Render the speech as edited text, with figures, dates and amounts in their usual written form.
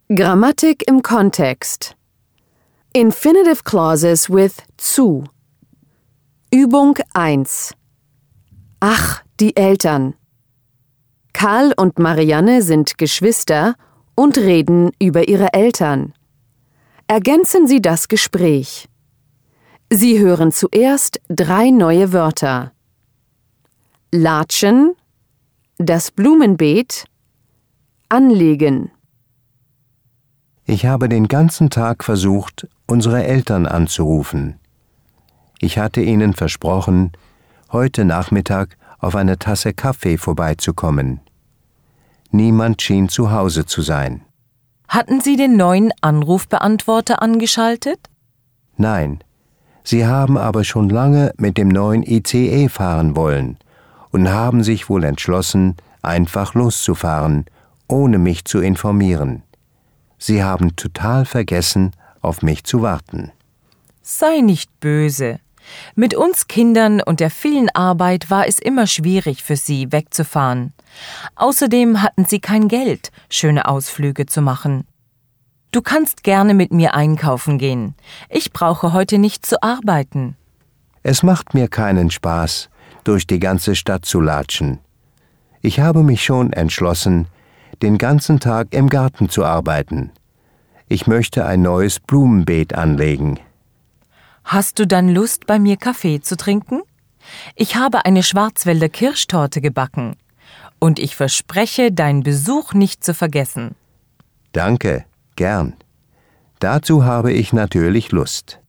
Grammatik im Kontext. Infinitive clauses with zu. Übung 1. Ach, die Eltern. Karl und Marianne sind Geschwister und reden über ihre Eltern. Ergänzen Sie das Gespräch. Sie hören zuerst 3 neue Wörter. Latschen, das Blumenbeet, anlegen. Ich habe den ganzen Tag versucht, unsere Eltern anzurufen. Ich hatte ihnen versprochen, heute Nachmittag auf eine Tasse Kaffee vorbeizukommen. Niemand schien zu Hause zu sein. Hatten Sie den neuen Anrufbeantworter angeschaltet? Nein, sie haben aber schon lange mit dem neuen ICE fahren wollen und haben sich wohl entschlossen, einfach loszufahren, ohne mich zu informieren. Sie haben total vergessen, auf mich zu warten. Sei nicht böse. Mit uns Kindern und der vielen Arbeit war es immer schwierig für Sie, wegzufahren. Außerdem hatten Sie kein Geld, schöne Ausflüge zu machen. Du kannst gerne mit mir einkaufen gehen. Ich brauche heute nicht zu arbeiten. Es macht mir keinen Spaß, durch die ganze Stadt zu latschen. Ich habe mich schon entschlossen, den ganzen Tag im Garten zu arbeiten. Ich möchte ein neues Blumenbeet anlegen. Hast du dann Lust, bei mir Kaffee zu trinken? Ich habe eine Schwarzwälder Kirschtorte gebacken. Und ich verspreche, deinen Besuch nicht zu vergessen. Danke, gern. Dazu habe ich natürlich Lust.